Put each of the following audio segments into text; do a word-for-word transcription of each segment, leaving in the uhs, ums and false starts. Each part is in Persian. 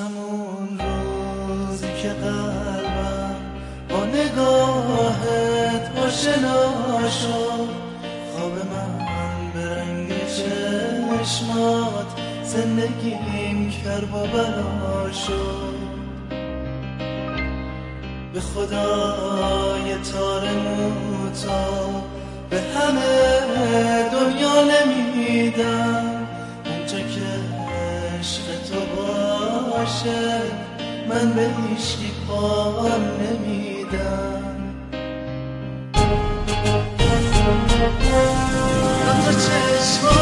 همون روزی که قلبم با نگاهت آشنا شد، خواب من به رنگ چشمات زندگیم کرد و بلا شد. به خدای تار موتا به همه دنیا نمیدم، اونجا که عشق تو باشه من به هیچکی پام نمیدم. دوتا چشمات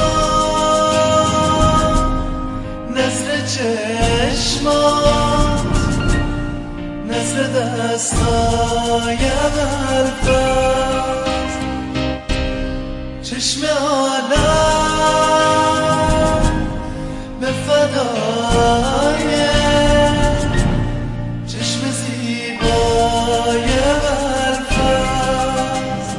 نظر چشمات نظر دستای برفت، چشم عالم به فدای چشم زیبای برفت.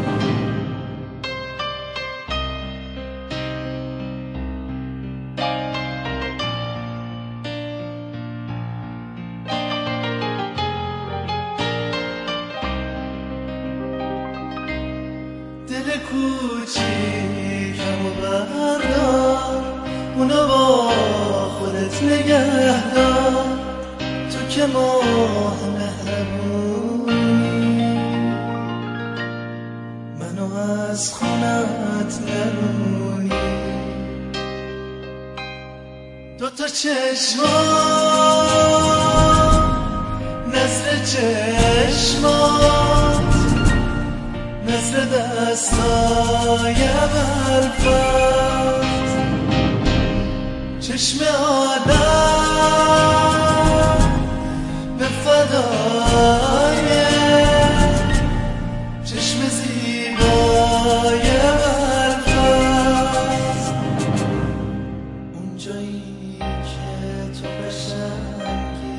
دل کوچیکم و بردار، اونو با خودت نگه دار، تو که ماه مهربونی منو از خونت نرونی. دوتا چشمات نظر چشمات نظر دستای برفت، چشم آدم به فدای چشم زیبای برفت. اونجایی که تو قشنگی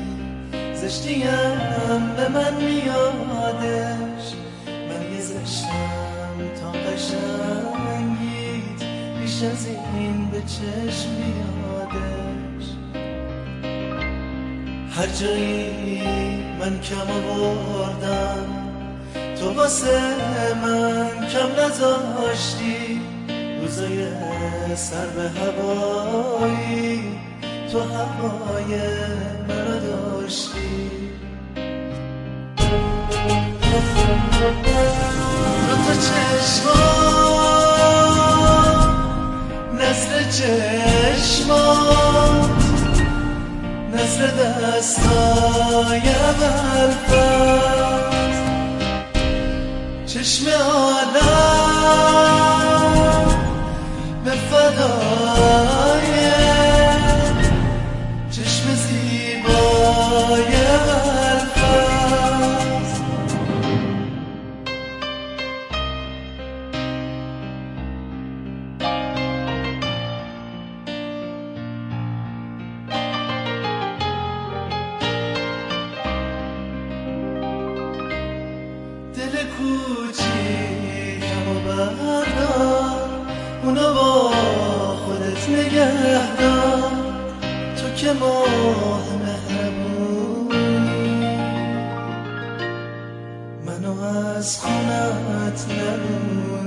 زشتیم به من میادش، من یه زشتم تا قشنگیت بیش از این به چشم بیادش. هر جایی من کم آوردم تو واسه من کم نذاشتی، روزای سر به هوایی تو هوای منو داشتی. دوتا چشمات نظر چشمات نظر دستای برفت، چشم آدم به فدای چشم زیبای برفت. دل کوچیکم و بردار، اونو با خودت نگه دار، تو که ماه مهربونی منو از خونت نرونی.